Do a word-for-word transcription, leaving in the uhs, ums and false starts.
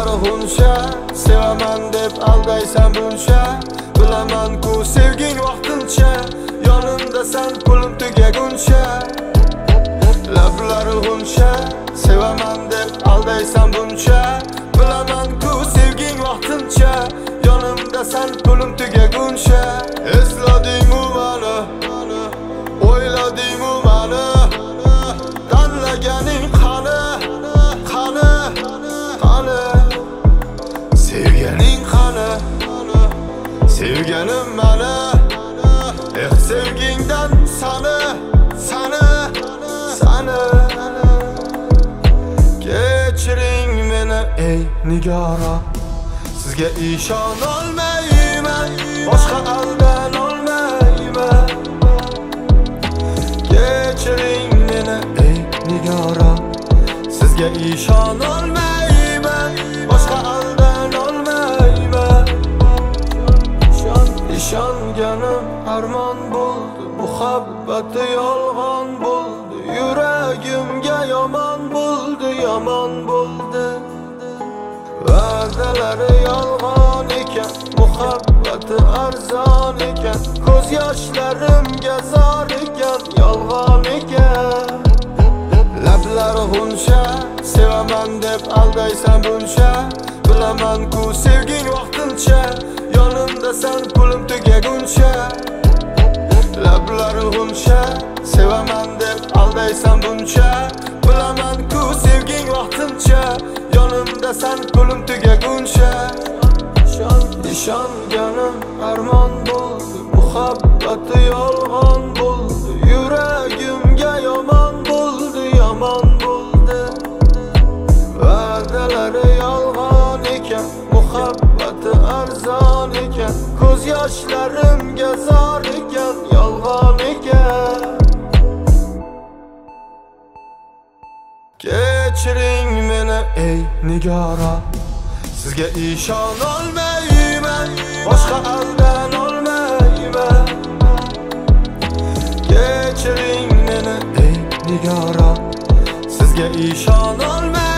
Lablari g'unsha, sevaman deb aldaysan buncha. Bilaman-ku sevging vaqtincha, yonimda san pulim tugaguncha. Lablari g'unsha, sevaman deb aldaysan buncha. Bilaman-ku sevging vaqtincha, yonimda san pulim tugaguncha. Esladingmi mani, o'yladingmi mani, tanlaganing qani, qani, qani, sevganing qani, sevganim mani. Eh sevgingdan sani, sani, sani. Kechiring meni ey nigora, sizga ishonolmayman, boshqa aldan olmayman. Kechiring meni ey nigora, sizga ishonolmayman, boshqa aldan olmayman. Ishon, ishonganim armon bo'ldi, muhabbati yolg'on bo'ldi, yuragimga yomon bo'ldi, yomon bo'ldi. Va'dalari yolg'on ekan, muhabbati arzon ekan, ko'z yoshlarimga zor ekan, yolg'on ekan. Lablari g'unsha, sevaman deb aldaysan buncha. Bilaman-ku sevging vaqtincha, yonimda san pulim tugaguncha. Lablari g'unsha, sevaman deb aldaysan buncha. Bilaman-ku sevging vaqtincha, yonimda san pulim tugaguncha. Ishon, ishonganim armon bo'ldi, muhabbati yolg'on bo'ldi, yuragimga yomon bo'ldi, yomon bo'ldi. Va'dalari yolg'on ekan, muhabbati arzon ekan, ko'z yoshlarimga zor ekan, yolg'on ekan. Kechiring meni ey nigora, sizga ishonolmayman, boshqa aldan olmayman. Kechiring meni ey nigora, sizga ishonolmayman.